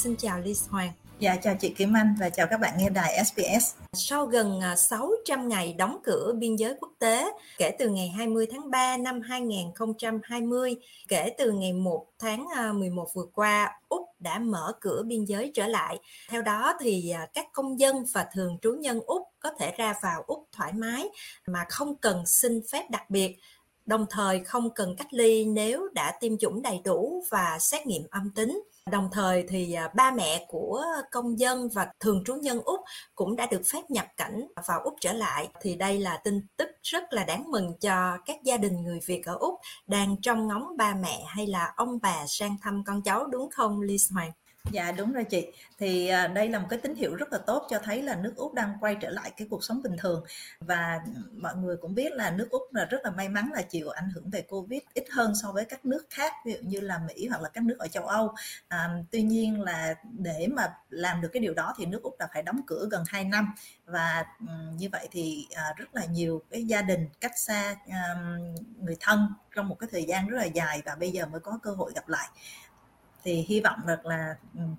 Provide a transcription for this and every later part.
Xin chào Liz Hoàng. Dạ, chào chị Kim Anh và chào các bạn nghe đài SBS. Sau gần 600 ngày đóng cửa biên giới quốc tế, kể từ ngày 20 tháng 3 năm 2020, kể từ ngày 1 tháng 11 vừa qua, Úc đã mở cửa biên giới trở lại. Theo đó thì các công dân và thường trú nhân Úc có thể ra vào Úc thoải mái mà không cần xin phép đặc biệt. Đồng thời không cần cách ly nếu đã tiêm chủng đầy đủ và xét nghiệm âm tính. Đồng thời thì ba mẹ của công dân và thường trú nhân Úc cũng đã được phép nhập cảnh vào Úc trở lại. Thì đây là tin tức rất là đáng mừng cho các gia đình người Việt ở Úc đang trông ngóng ba mẹ hay là ông bà sang thăm con cháu, đúng không Liz Hoàng? Dạ đúng rồi chị. Thì đây là một cái tín hiệu rất là tốt cho thấy là nước Úc đang quay trở lại cái cuộc sống bình thường. Và mọi người cũng biết là nước Úc là rất là may mắn là chịu ảnh hưởng về Covid ít hơn so với các nước khác, ví dụ như là Mỹ hoặc là các nước ở châu Âu. Tuy nhiên là để mà làm được cái điều đó thì nước Úc đã phải đóng cửa gần 2 năm. Và như vậy thì rất là nhiều cái gia đình cách xa người thân trong một cái thời gian rất là dài và bây giờ mới có cơ hội gặp lại. Thì hy vọng được là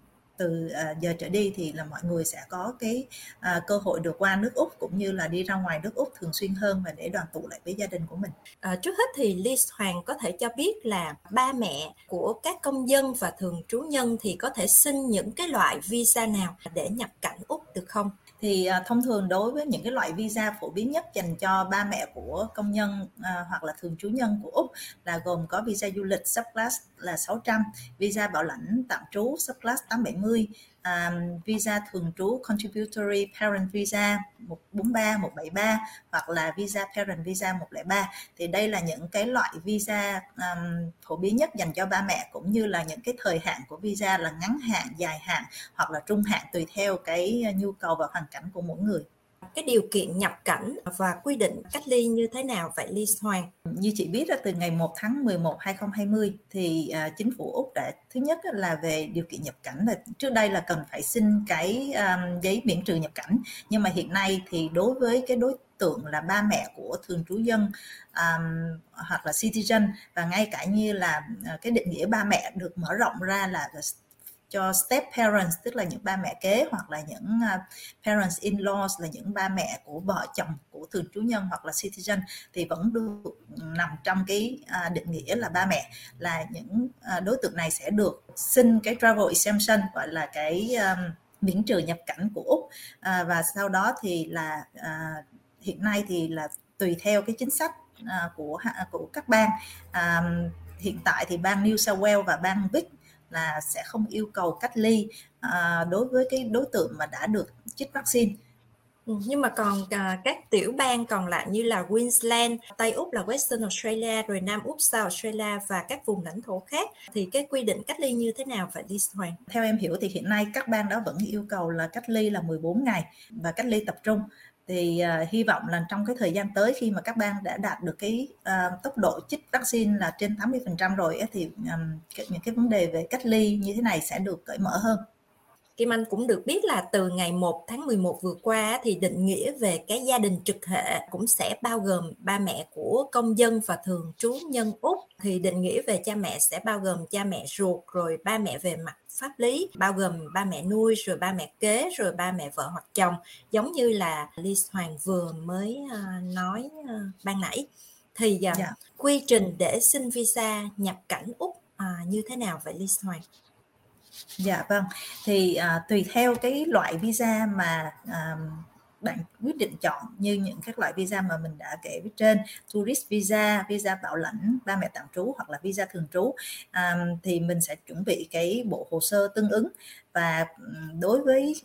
từ giờ trở đi thì là mọi người sẽ có cái cơ hội được qua nước Úc cũng như là đi ra ngoài nước Úc thường xuyên hơn và để đoàn tụ lại với gia đình của mình. Trước hết thì Liz Hoàng có thể cho biết là ba mẹ của các công dân và thường trú nhân thì có thể xin những cái loại visa nào để nhập cảnh Úc được không? Thì thông thường đối với những cái loại visa phổ biến nhất dành cho ba mẹ của công nhân hoặc là thường trú nhân của Úc là gồm có visa du lịch subclass là 600, visa bảo lãnh tạm trú subclass 870, visa thường trú contributory parent visa 143, 173 hoặc là visa parent visa 103. Thì đây là những cái loại visa phổ biến nhất dành cho ba mẹ, cũng như là những cái thời hạn của visa là ngắn hạn, dài hạn hoặc là trung hạn tùy theo cái nhu cầu và hoàn cảnh của mỗi người. Cái điều kiện nhập cảnh và quy định cách ly như thế nào vậy Liz Hoàng? Như chị biết là từ ngày 1 tháng 11 2020 thì chính phủ Úc đã, thứ nhất là về điều kiện nhập cảnh là trước đây là cần phải xin cái giấy miễn trừ nhập cảnh, nhưng mà hiện nay thì đối với cái đối tượng là ba mẹ của thường trú dân hoặc là citizen, và ngay cả như là cái định nghĩa ba mẹ được mở rộng ra là cho step parents, tức là những ba mẹ kế, hoặc là những parents in-laws là những ba mẹ của vợ chồng của thường trú nhân hoặc là citizen, thì vẫn được nằm trong cái định nghĩa là ba mẹ. Là những đối tượng này sẽ được xin cái travel exemption, gọi là cái miễn trừ nhập cảnh của Úc, và sau đó thì là hiện nay thì là tùy theo cái chính sách của các bang. Hiện tại thì bang New South Wales và bang Vic là sẽ không yêu cầu cách ly đối với cái đối tượng mà đã được chích vaccine. Nhưng mà còn các tiểu bang còn lại như là Queensland, Tây Úc là Western Australia, rồi Nam Úc, South Australia và các vùng lãnh thổ khác thì cái quy định cách ly như thế nào vậy Liz Hoàng? Theo em hiểu thì hiện nay các bang đó vẫn yêu cầu là cách ly là 14 ngày và cách ly tập trung. Thì hy vọng là trong cái thời gian tới, khi mà các bang đã đạt được cái tốc độ chích vaccine là trên 80% rồi thì những cái vấn đề về cách ly như thế này sẽ được cởi mở hơn. Kim Anh cũng được biết là từ ngày 1 tháng 11 vừa qua thì định nghĩa về cái gia đình trực hệ cũng sẽ bao gồm ba mẹ của công dân và thường trú nhân Úc. Thì định nghĩa về cha mẹ sẽ bao gồm cha mẹ ruột, rồi ba mẹ về mặt pháp lý, bao gồm ba mẹ nuôi, rồi ba mẹ kế, rồi ba mẹ vợ hoặc chồng, giống như là Liz Hoàng vừa mới nói ban nãy. Thì quy trình để xin visa nhập cảnh Úc như thế nào vậy Liz Hoàng? Dạ vâng, thì tùy theo cái loại visa mà bạn quyết định chọn, như những các loại visa mà mình đã kể với trên, tourist visa, visa bảo lãnh ba mẹ tạm trú hoặc là visa thường trú, thì mình sẽ chuẩn bị cái bộ hồ sơ tương ứng. Và đối với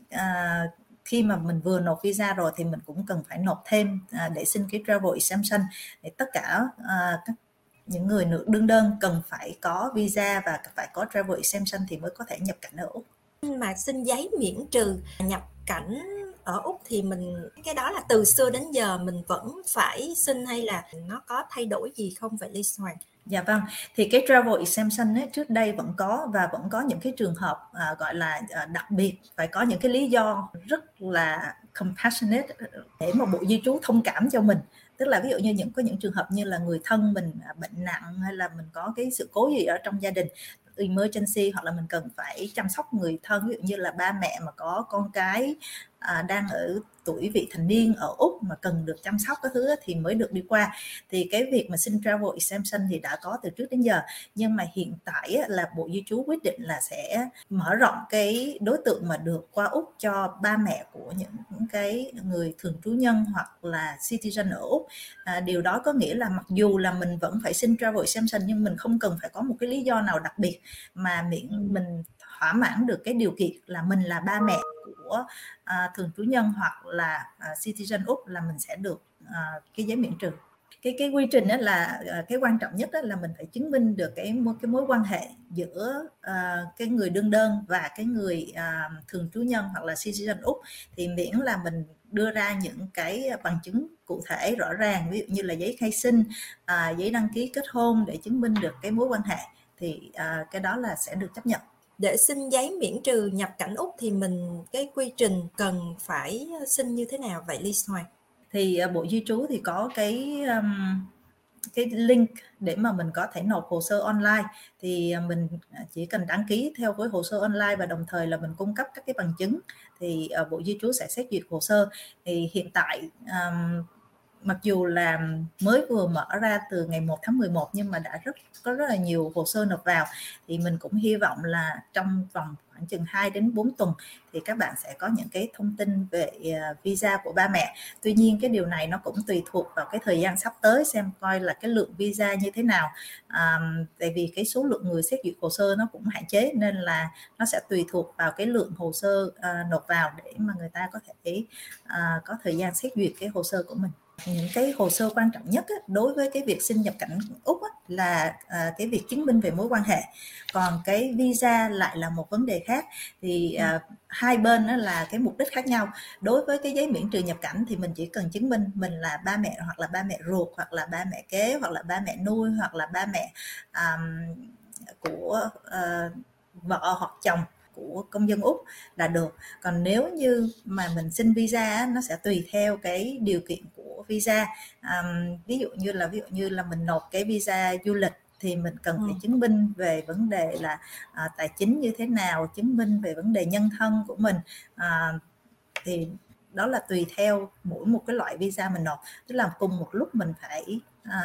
khi mà mình vừa nộp visa rồi thì mình cũng cần phải nộp thêm để xin cái travel exemption. Để tất cả các những người đương đơn cần phải có visa và phải có travel exemption thì mới có thể nhập cảnh ở Úc. Mà xin giấy miễn trừ nhập cảnh ở Úc thì mình, cái đó là từ xưa đến giờ mình vẫn phải xin hay là nó có thay đổi gì không vậy Liz Hoàng? Dạ vâng, thì cái travel exemption ấy, trước đây vẫn có, và vẫn có những cái trường hợp gọi là đặc biệt, phải có những cái lý do rất là compassionate để mà Bộ Di trú thông cảm cho mình. Tức là ví dụ như có những trường hợp như là người thân mình bệnh nặng, hay là mình có cái sự cố gì ở trong gia đình, emergency, hoặc là mình cần phải chăm sóc người thân, ví dụ như là ba mẹ mà có con cái đang ở tuổi vị thành niên ở Úc mà cần được chăm sóc cái thứ thì mới được đi qua. Thì cái việc mà xin travel exemption thì đã có từ trước đến giờ, nhưng mà hiện tại là Bộ Di trú quyết định là sẽ mở rộng cái đối tượng mà được qua Úc cho ba mẹ của những cái người thường trú nhân hoặc là citizen ở Úc. Điều đó có nghĩa là mặc dù là mình vẫn phải xin travel exemption, nhưng mình không cần phải có một cái lý do nào đặc biệt, mà miễn mình thỏa mãn được cái điều kiện là mình là ba mẹ của thường trú nhân hoặc là citizen Úc là mình sẽ được cái giấy miễn trừ. Cái quy trình đó là cái quan trọng nhất đó là mình phải chứng minh được cái mối quan hệ giữa cái người đương đơn và cái người thường trú nhân hoặc là citizen Úc, thì miễn là mình đưa ra những cái bằng chứng cụ thể rõ ràng, ví dụ như là giấy khai sinh, giấy đăng ký kết hôn để chứng minh được cái mối quan hệ, thì cái đó là sẽ được chấp nhận. Để xin giấy miễn trừ nhập cảnh Úc thì cái quy trình cần phải xin như thế nào vậy Lisa Hoàng? Thì Bộ Di trú thì có cái link để mà mình có thể nộp hồ sơ online, thì mình chỉ cần đăng ký theo với hồ sơ online và đồng thời là mình cung cấp các cái bằng chứng, thì Bộ Di trú sẽ xét duyệt hồ sơ. Thì hiện tại mặc dù là mới vừa mở ra từ ngày 1 tháng 11 nhưng mà đã có rất là nhiều hồ sơ nộp vào, thì mình cũng hy vọng là trong vòng khoảng chừng 2 đến 4 tuần thì các bạn sẽ có những cái thông tin về visa của ba mẹ. Tuy nhiên cái điều này nó cũng tùy thuộc vào cái thời gian sắp tới, xem coi là cái lượng visa như thế nào, tại vì cái số lượng người xét duyệt hồ sơ nó cũng hạn chế, nên là nó sẽ tùy thuộc vào cái lượng hồ sơ nộp vào để mà người ta có thể có thời gian xét duyệt cái hồ sơ của mình. Những cái hồ sơ quan trọng nhất đối với cái việc xin nhập cảnh Úc là cái việc chứng minh về mối quan hệ, còn cái visa lại là một vấn đề khác. Thì hai bên là cái mục đích khác nhau. Đối với cái giấy miễn trừ nhập cảnh thì mình chỉ cần chứng minh mình là ba mẹ, hoặc là ba mẹ ruột, hoặc là ba mẹ kế, hoặc là ba mẹ nuôi, hoặc là ba mẹ của vợ hoặc chồng của công dân Úc là được. Còn nếu như mà mình xin visa nó sẽ tùy theo cái điều kiện của visa. Ví dụ như là mình nộp cái visa du lịch thì mình cần phải chứng minh về vấn đề là tài chính như thế nào, chứng minh về vấn đề nhân thân của mình, thì đó là tùy theo mỗi một cái loại visa mình nộp, tức là cùng một lúc mình phải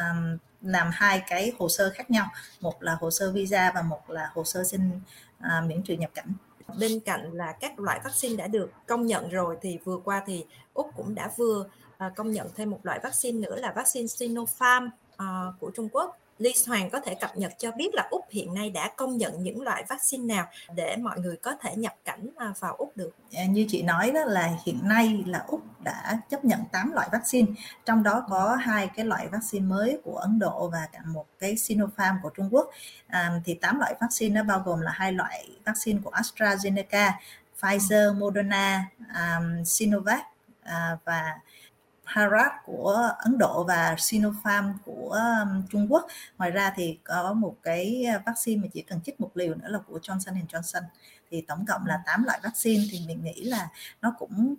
làm hai cái hồ sơ khác nhau, một là hồ sơ visa và một là hồ sơ xin miễn trừ nhập cảnh. Bên cạnh là các loại vaccine đã được công nhận rồi, thì vừa qua thì Úc cũng đã vừa công nhận thêm một loại vaccine nữa là vaccine Sinopharm của Trung Quốc. Lisa Hoàng có thể cập nhật cho biết là Úc hiện nay đã công nhận những loại vaccine nào để mọi người có thể nhập cảnh vào Úc được? Như chị nói đó là hiện nay là Úc đã chấp nhận 8 loại vaccine, trong đó có 2 cái loại vaccine mới của Ấn Độ và cả một cái Sinopharm của Trung Quốc. Thì 8 loại vaccine nó bao gồm là 2 loại vaccine của AstraZeneca, Pfizer, Moderna, Sinovac và Bharat của Ấn Độ và Sinopharm của Trung Quốc. Ngoài ra thì có một cái vaccine mà chỉ cần chích một liều nữa là của Johnson Johnson. Thì tổng cộng là 8 loại vaccine, thì mình nghĩ là nó cũng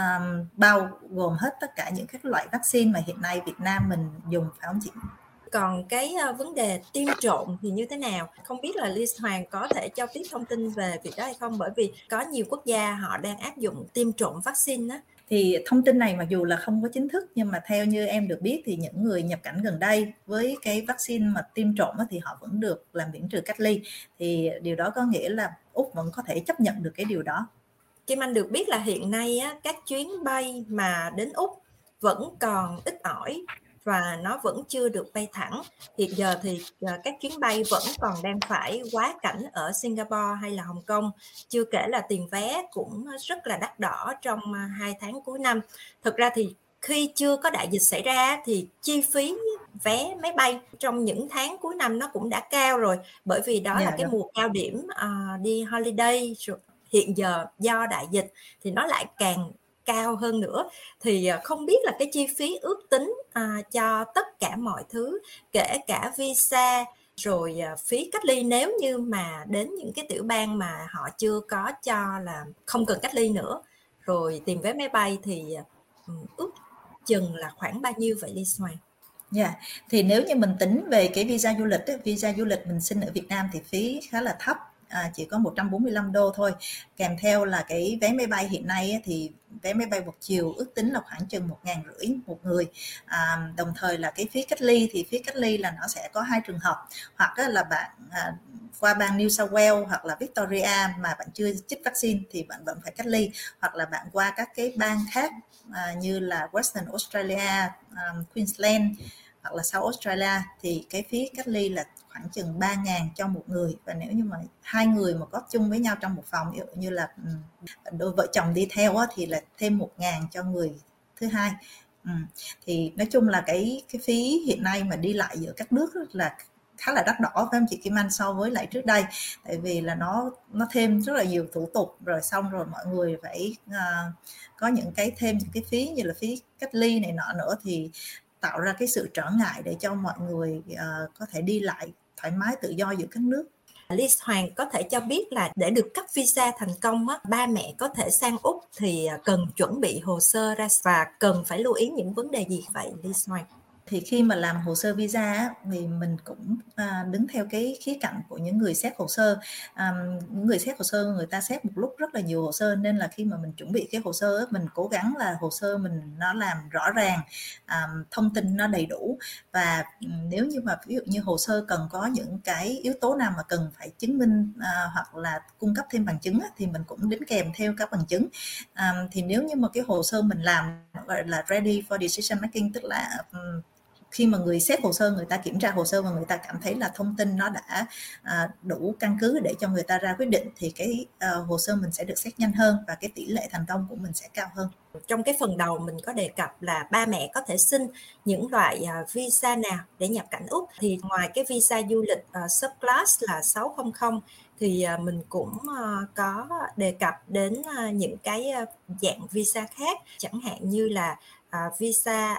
bao gồm hết tất cả những các loại vaccine mà hiện nay Việt Nam mình dùng, phải không chị? Còn cái vấn đề tiêm trộn thì như thế nào? Không biết là Lisa Hoàng có thể cho biết thông tin về việc đó hay không? Bởi vì có nhiều quốc gia họ đang áp dụng tiêm trộn vaccine đó. Thì thông tin này mặc dù là không có chính thức, nhưng mà theo như em được biết thì những người nhập cảnh gần đây với cái vaccine mà tiêm trộn thì họ vẫn được làm miễn trừ cách ly. Thì điều đó có nghĩa là Úc vẫn có thể chấp nhận được cái điều đó. Kim Anh được biết là hiện nay các chuyến bay mà đến Úc vẫn còn ít ỏi và nó vẫn chưa được bay thẳng. Hiện giờ thì các chuyến bay vẫn còn đang phải quá cảnh ở Singapore hay là Hồng Kông. Chưa kể là tiền vé cũng rất là đắt đỏ trong 2 tháng cuối năm. Thực ra thì khi chưa có đại dịch xảy ra thì chi phí vé máy bay trong những tháng cuối năm nó cũng đã cao rồi. Bởi vì đó là cái mùa cao điểm đi holiday. Hiện giờ do đại dịch thì nó lại càng cao hơn nữa. Thì không biết là cái chi phí ước tính cho tất cả mọi thứ, kể cả visa rồi phí cách ly, nếu như mà đến những cái tiểu bang mà họ chưa có cho là không cần cách ly nữa, rồi tiền vé máy bay thì ước chừng là khoảng bao nhiêu vậy Lisa Hoàng? Dạ, thì nếu như mình tính về cái visa du lịch visa du lịch mình xin ở Việt Nam thì phí khá là thấp, chỉ có 145 đô thôi. Kèm theo là cái vé máy bay hiện nay thì vé máy bay một chiều ước tính là khoảng chừng 1.500 một người. Đồng thời là cái phí cách ly thì phí cách ly là nó sẽ có hai trường hợp, hoặc là bạn qua bang New South Wales hoặc là Victoria mà bạn chưa chích vaccine thì bạn vẫn phải cách ly, hoặc là bạn qua các cái bang khác như là Western Australia, Queensland hoặc là South Australia thì cái phí cách ly là khoảng chừng 3.000 cho một người, và nếu như mà hai người mà có chung với nhau trong một phòng, ví dụ như là đôi vợ chồng đi theo thì là thêm 1.000 cho người thứ hai. Thì nói chung là cái phí hiện nay mà đi lại giữa các nước là khá là đắt đỏ phải không chị Kim Anh, so với lại trước đây, tại vì là nó thêm rất là nhiều thủ tục, rồi xong rồi mọi người phải có những cái thêm những cái phí như là phí cách ly này nọ nữa, thì tạo ra cái sự trở ngại để cho mọi người có thể đi lại thoải mái tự do giữa các nước. Liz Hoàng có thể cho biết là để được cấp visa thành công ba mẹ có thể sang Úc thì cần chuẩn bị hồ sơ ra và cần phải lưu ý những vấn đề gì vậy Liz Hoàng? Thì khi mà làm hồ sơ visa thì mình cũng đứng theo cái khía cạnh của những người xét hồ sơ. Những người xét hồ sơ người ta xét một lúc rất là nhiều hồ sơ, nên là khi mà mình chuẩn bị cái hồ sơ mình cố gắng là hồ sơ mình nó làm rõ ràng, thông tin nó đầy đủ, và nếu như mà ví dụ như hồ sơ cần có những cái yếu tố nào mà cần phải chứng minh hoặc là cung cấp thêm bằng chứng thì mình cũng đính kèm theo các bằng chứng. Thì nếu như mà cái hồ sơ mình làm gọi là ready for decision making, tức là khi mà người xét hồ sơ, người ta kiểm tra hồ sơ và người ta cảm thấy là thông tin nó đã đủ căn cứ để cho người ta ra quyết định, thì cái hồ sơ mình sẽ được xét nhanh hơn và cái tỷ lệ thành công của mình sẽ cao hơn. Trong cái phần đầu mình có đề cập là ba mẹ có thể xin những loại visa nào để nhập cảnh Úc, thì ngoài cái visa du lịch subclass là 600 thì mình cũng có đề cập đến những cái dạng visa khác, chẳng hạn như là visa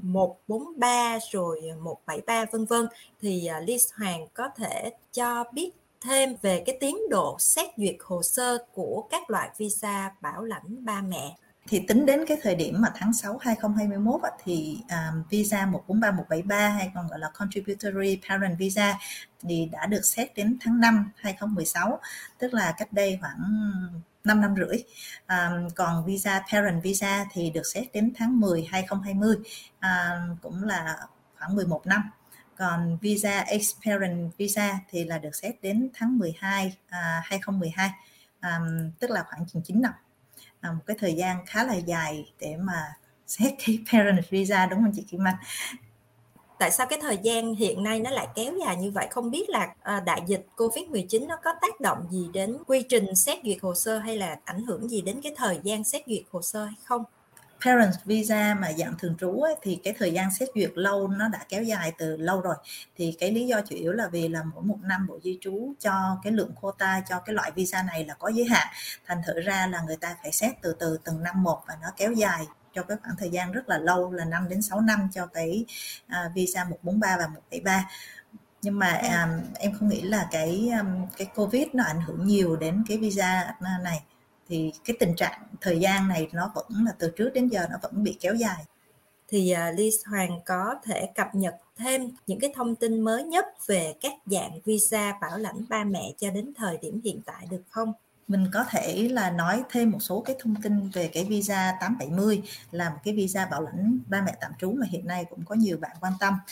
143 rồi 173 vân vân. Thì Liz Hoàng có thể cho biết thêm về cái tiến độ xét duyệt hồ sơ của các loại visa bảo lãnh ba mẹ. Thì tính đến cái thời điểm mà tháng 6 2021 thì visa 143, 173 hay còn gọi là Contributory Parent Visa thì đã được xét đến tháng 5 2016, tức là cách đây khoảng 5 năm rưỡi. Còn visa Parent Visa thì được xét đến tháng 10 2020, cũng là khoảng 11 năm. Còn visa Ex-Parent Visa thì là được xét đến tháng 12 2012, tức là khoảng chừng 9 năm. Một cái thời gian khá là dài để mà xét cái parent visa, đúng không chị Kim Anh? Tại sao cái thời gian hiện nay nó lại kéo dài như vậy? Không biết là đại dịch Covid-19 nó có tác động gì đến quy trình xét duyệt hồ sơ hay là ảnh hưởng gì đến cái thời gian xét duyệt hồ sơ hay không? Parent visa mà dạng thường trú thì cái thời gian xét duyệt lâu, nó đã kéo dài từ lâu rồi. Thì cái lý do chủ yếu là vì là mỗi một năm Bộ Di trú cho cái lượng quota cho cái loại visa này là có giới hạn. Thành thử ra là người ta phải xét từ từ từng năm một, và nó kéo dài cho cái khoảng thời gian rất là lâu, là 5 đến 6 năm cho cái visa 143 và 173. Nhưng mà em không nghĩ là cái Covid nó ảnh hưởng nhiều đến cái visa này. Thì cái tình trạng thời gian này nó vẫn là từ trước đến giờ nó vẫn bị kéo dài. Thì Liz Hoàng có thể cập nhật thêm những cái thông tin mới nhất về các dạng visa bảo lãnh ba mẹ cho đến thời điểm hiện tại được không? Mình có thể là nói thêm một số cái thông tin về cái visa 870, là một cái visa bảo lãnh ba mẹ tạm trú mà hiện nay cũng có nhiều bạn quan tâm.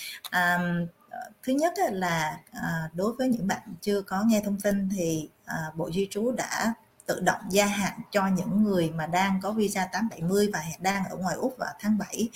Thứ nhất là đối với những bạn chưa có nghe thông tin thì Bộ Di trú đã tự động gia hạn cho những người mà đang có visa 870 và đang ở ngoài Úc vào tháng 7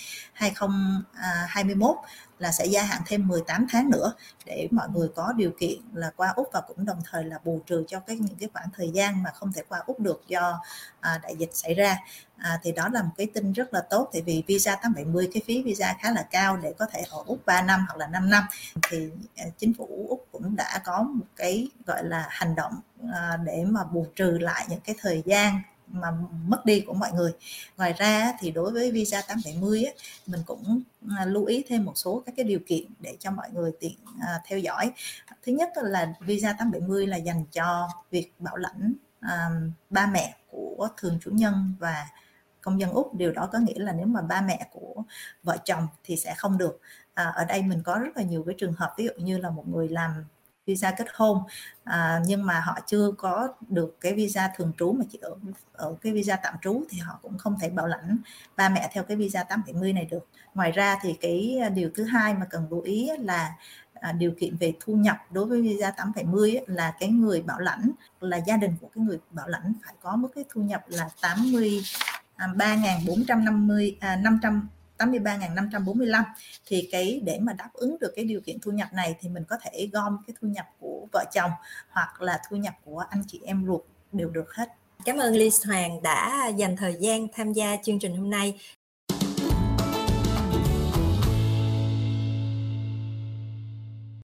2021 là sẽ gia hạn thêm 18 tháng nữa để mọi người có điều kiện là qua Úc, và cũng đồng thời là bù trừ cho những cái khoảng thời gian mà không thể qua Úc được do đại dịch xảy ra. Thì đó là một cái tin rất là tốt, tại vì visa 870 cái phí visa khá là cao để có thể ở Úc 3 năm hoặc là 5 năm. Thì chính phủ Úc cũng đã có một cái gọi là hành động để mà bù trừ lại những cái thời gian mà mất đi của mọi người. Ngoài ra thì đối với visa 870 mình cũng lưu ý thêm một số các cái điều kiện để cho mọi người tiện theo dõi. Thứ nhất là visa 870 là dành cho việc bảo lãnh ba mẹ của thường chủ nhân và công dân Úc. Điều đó có nghĩa là nếu mà ba mẹ của vợ chồng thì sẽ không được. ở đây mình có rất là nhiều cái trường hợp, ví dụ như là một người làm visa kết hôn nhưng mà họ chưa có được cái visa thường trú mà chỉ ở cái visa tạm trú, thì họ cũng không thể bảo lãnh ba mẹ theo cái visa 870 này được. Ngoài ra thì cái điều thứ hai mà cần lưu ý là điều kiện về thu nhập đối với visa 870 là cái người bảo lãnh, là gia đình của cái người bảo lãnh phải có mức cái thu nhập là 83.545, thì cái để mà đáp ứng được cái điều kiện thu nhập này thì mình có thể gom cái thu nhập của vợ chồng hoặc là thu nhập của anh chị em ruột đều được hết. Cảm ơn Lê Hoàng đã dành thời gian tham gia chương trình hôm nay